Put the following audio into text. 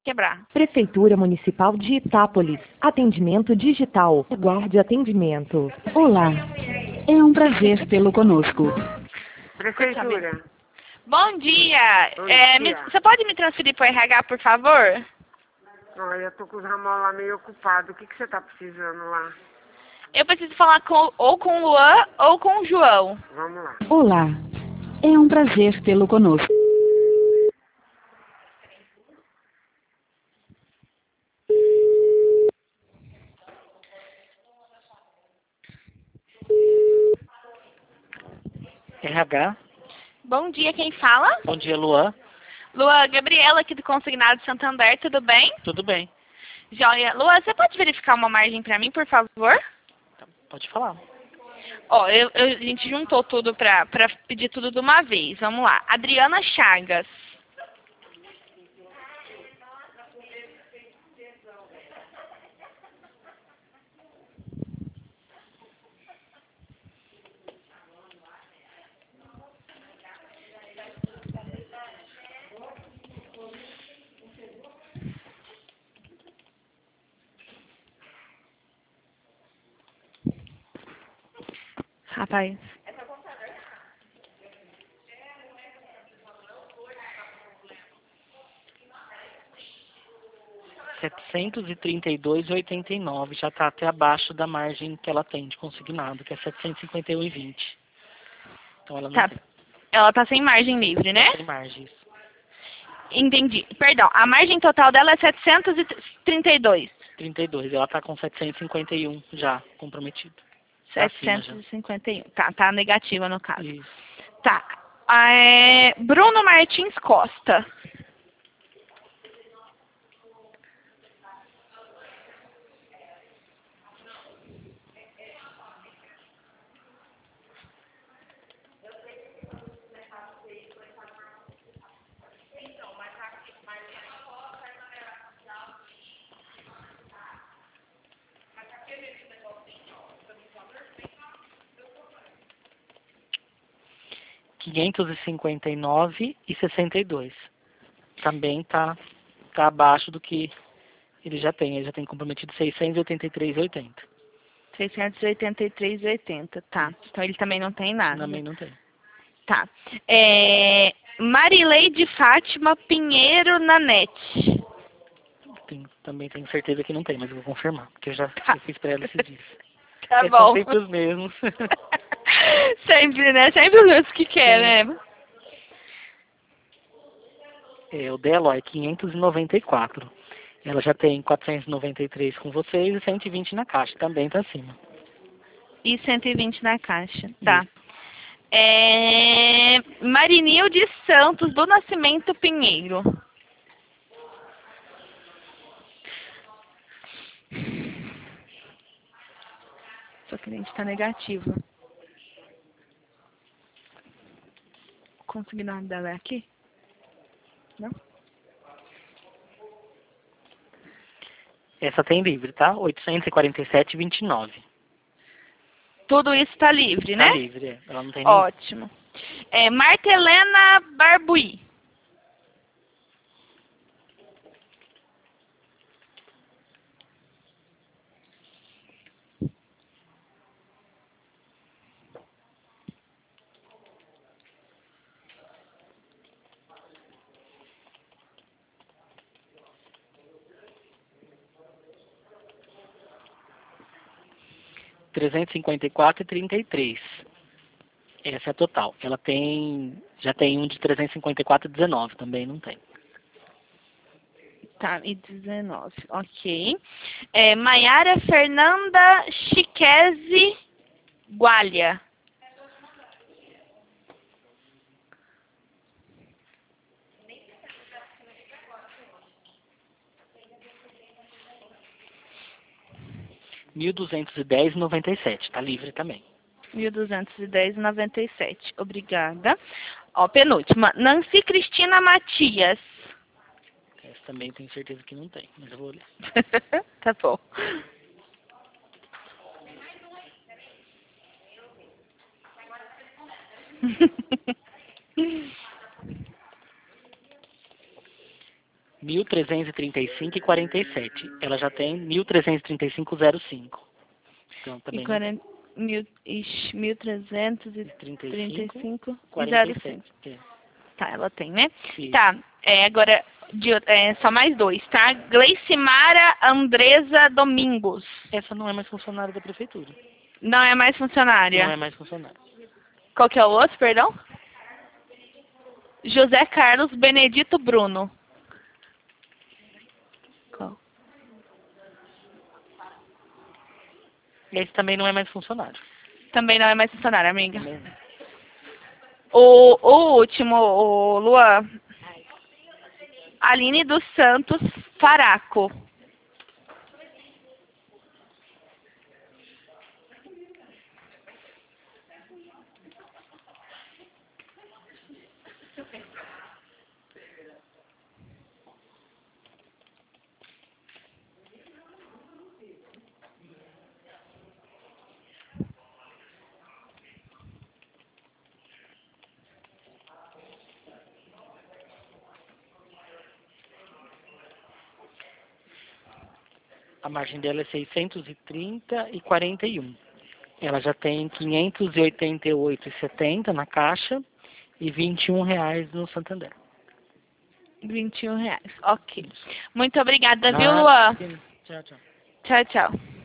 quebrar. Prefeitura Municipal de Itápolis. Atendimento digital. Aguarde atendimento. Olá, é um prazer tê-lo conosco. Prefeitura. Bom dia. Bom dia. Você pode me transferir para o RH, por favor? Olha, eu tô com os ramões lá meio ocupado. O que você tá precisando lá? Eu preciso falar ou com o Luan ou com o João. Vamos lá. Olá, é um prazer tê-lo conosco. RH. Bom dia, quem fala? Bom dia, Luan. Luan, Gabriela aqui do Consignado Santander, tudo bem? Tudo bem. Joia. Luan, você pode verificar uma margem para mim, por favor? Pode falar. Ó, a gente juntou tudo para pedir tudo de uma vez. Vamos lá. Adriana Chagas. Rapaz. R$732,89, já está até abaixo da margem que ela tem de consignado, que é R$751,20. Então ela não tem. Ela tá sem margem livre, né? Sem margem, isso. Entendi. Perdão, a margem total dela é 732. 32, ela está com 751 já comprometido. 751. Tá negativa no caso. Isso. Tá. Bruno Martins Costa. R$559,62. Também tá abaixo do que ele já tem. Ele já tem comprometido R$683,80. 683,80. Tá. Então ele também não tem nada. Também não tem. Tá. Marileide Fátima Pinheiro Nanete. Também tenho certeza que não tem, mas eu vou confirmar, porque eu já fiz pra ela esses dias. Tá Eles bom. são sempre os mesmos. Sempre, né? Sempre os mesmos que quer, né? O dela é 594. Ela já tem 493 com vocês e 120 na caixa. Também tá acima. E 120 na caixa. Tá. Marinilde Santos do Nascimento Pinheiro. Sua cliente está negativa. O consignado dela é aqui? Não? Essa tem livre, tá? 847,29. Tudo isso está livre, né? Tá livre, ela não tem Ótimo. Marta Helena Barbuí. R$354,33. Essa é a total. Ela já tem um de 354,19, também não tem. Tá, e 19, ok. Maiara Fernanda Chiquese Gualha. R$1.210,97, tá livre também. 1.210,97. Obrigada. Ó, penúltima. Nancy Cristina Matias. Essa também tenho certeza que não tem, mas eu vou olhar. Tá bom. 1.335,47. Ela já tem 1.335,05. Então, também... E 1.335,05. 47. Tá, ela tem, né? Isso. Tá, agora, só mais dois, tá? Gleicimara Andresa Domingos. Essa não é mais funcionária da prefeitura. Não é mais funcionária. Não é mais funcionária. Qual que é o outro, perdão? José Carlos Benedito Bruno. Qual? Esse também não é mais funcionário. Também não é mais funcionário, amiga. Também não. O último, o Luan. Aline dos Santos Faraco. A margem dela é 630,41. Ela já tem 588,70 na Caixa e R$21 no Santander. R$21. Ok. Muito obrigada, viu, Nada. Luan? Tchau, tchau. Tchau, tchau.